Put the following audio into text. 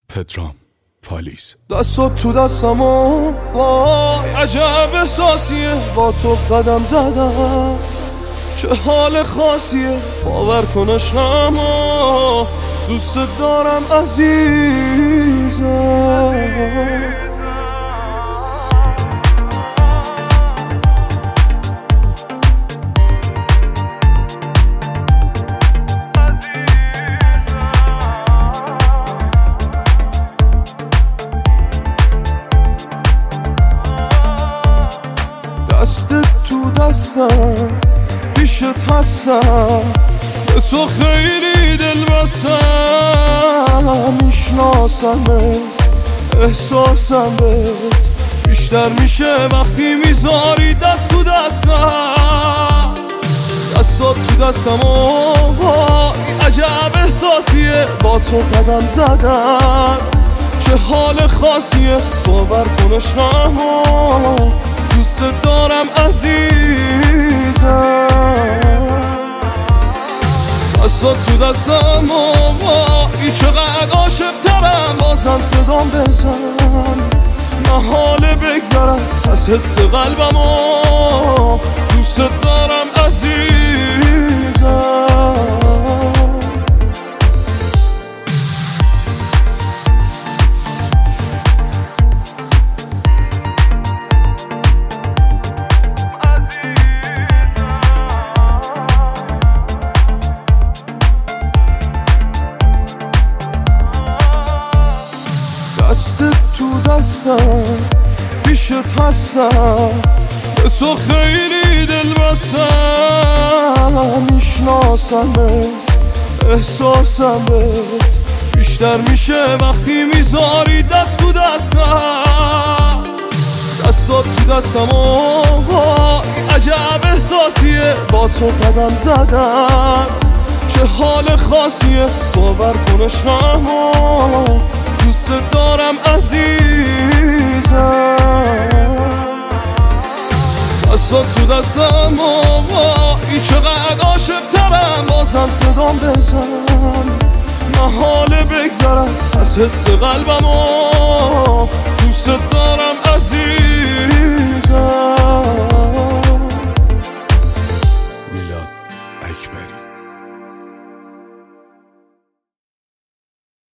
پدرام پالیز. دستات تو دستمو وای عجب احساسیه، با تو قدم زدم چه حال خاصیه، باور کن عشقمو دوست دارم عزیزم. دستت تو دستم پیشت هستم، به تو خیلی دل بستم، میشناسمت احساسم بهت بیشتر میشه وقتی میذاری دست تو دستم. دستات تو دستم وای عجب احساسیه، با تو قدم زدم چه حال خاصیه، باور کن عشقمو دوست دارم عزیزم. دستات تو دستم وای چقدر عاشق‌ترم، بازم صدام بزن محاله بگذرم از حس قلبمو دوست دارم عزیزم. دستت تو دستم پیشت هستم، به تو خیلی دل بستم، میشناسمت احساسم بهت بیشتر میشه وقتی میذاری دست تو دستم. دستات تو دستم وای عجب احساسیه، با تو قدم زدم چه حال خاصیه، باور کن عشقمو دوست دارم عزیزم. دستات تو دستم وای چقدر عاشق‌ترم، بازم صدام بزن محاله بگذرم از حس قلبمو دوست